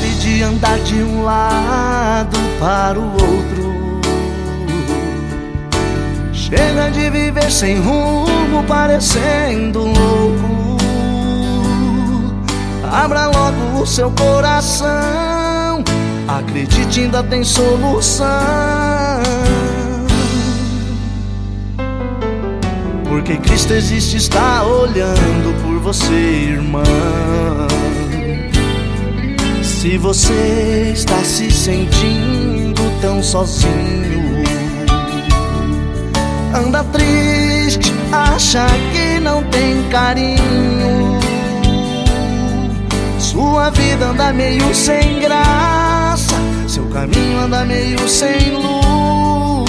Pare de andar de um lado para o outro. Chega de viver sem rumo, parecendo um louco. Abra logo o seu coração, acredite, ainda tem solução. Porque Cristo existe, está olhando por você, irmã. Se você está se sentindo tão sozinho, anda triste, acha que não tem carinho, sua vida anda meio sem graça, seu caminho anda meio sem luz.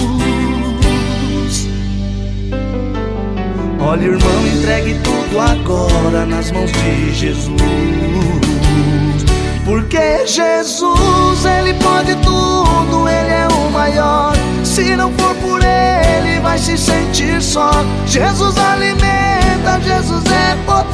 Olha, irmão, entregue tudo agora nas mãos de Jesus. Porque Jesus, Ele pode tudo, Ele é o maior. Se não for por Ele, vai se sentir só. Jesus alimenta, Jesus é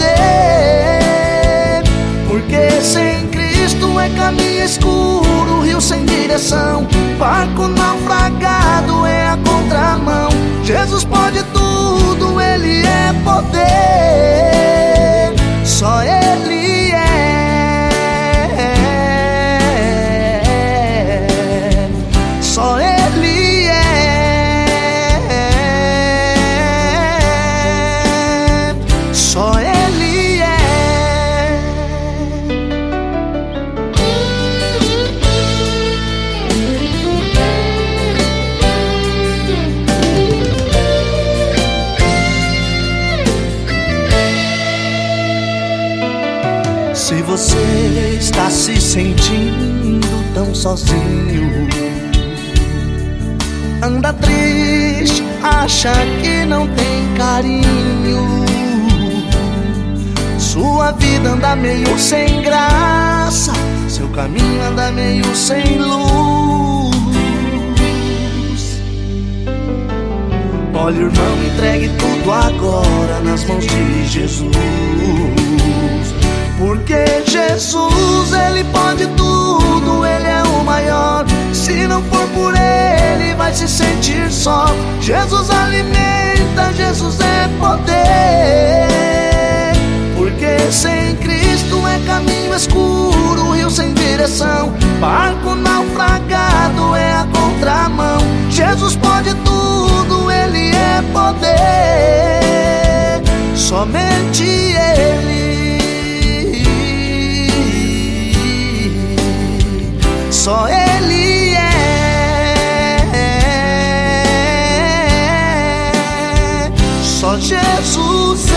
poder. Porque sem Cristo é caminho escuro, rio sem direção, barco naufragado é a contramão. Jesus pode tudo, Ele é poder. Só Ele é. Só Ele é. Só Ele é. Se você está se sentindo tão sozinho, anda triste, acha que não tem carinho, sua vida anda meio sem graça, seu caminho anda meio sem luz. Olha, irmão, entregue tudo agora nas mãos de Jesus. Porque Jesus, Ele pode tudo, Ele é o maior. Se não for por Ele, vai se sentir só. Jesus alimenta, Jesus é poder. Porque sem Cristo é caminho escuro, rio sem direção, barco naufragado é a contramão. Jesus pode tudo, Ele é poder. Somente Ele. Só Ele é. Só Jesus